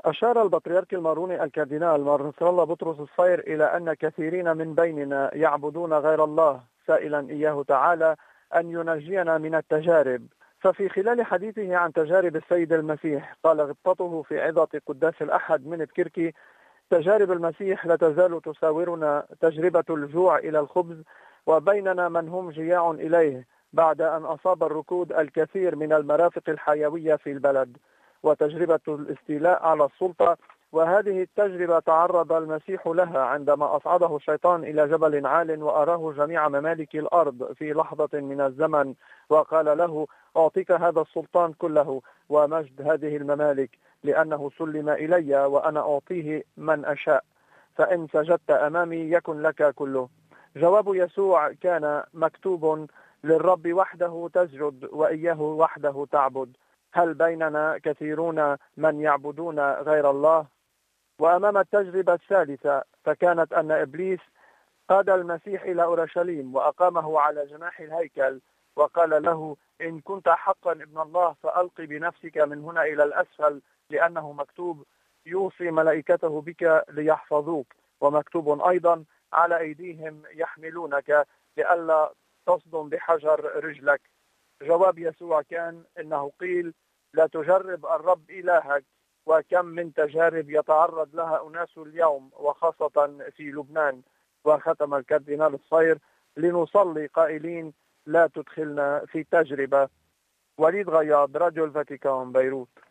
أشار البطريرك الماروني الكاردينال مار نصر الله بطرس الصير إلى أن كثيرين من بيننا يعبدون غير الله، سائلا إياه تعالى أن ينجينا من التجارب. ففي خلال حديثه عن تجارب السيد المسيح قال غبطته في عظة قداس الأحد من بكركي: تجارب المسيح لا تزال تساورنا، تجربة الجوع إلى الخبز، وبيننا من هم جياع إليه، بعد أن أصاب الركود الكثير من المرافق الحيوية في البلد، وتجربة الاستيلاء على السلطة. وهذه التجربة تعرض المسيح لها عندما أصعده الشيطان إلى جبل عال وأراه جميع ممالك الأرض في لحظة من الزمن، وقال له: أعطيك هذا السلطان كله ومجد هذه الممالك، لأنه سلم إلي وأنا أعطيه من أشاء، فإن سجدت أمامي يكن لك كله. جواب يسوع كان مكتوب: للرب وحده تسجد وإياه وحده تعبد. هل بيننا كثيرون من يعبدون غير الله؟ وأمام التجربة الثالثة فكانت أن إبليس قاد المسيح إلى أورشليم وأقامه على جناح الهيكل وقال له: إن كنت حقا ابن الله فألق بنفسك من هنا إلى الأسفل، لأنه مكتوب: يوصي ملائكته بك ليحفظوك، ومكتوب أيضا: على أيديهم يحملونك لئلا تصدم بحجر رجلك. جواب يسوع كان إنه قيل: لا تجرب الرب إلهك. وكم من تجارب يتعرض لها أناس اليوم وخاصة في لبنان. وختم الكاردينال الصير: لنصلي قائلين: لا تدخلنا في تجربة. وليد غياض، راديو الفاتيكان، بيروت.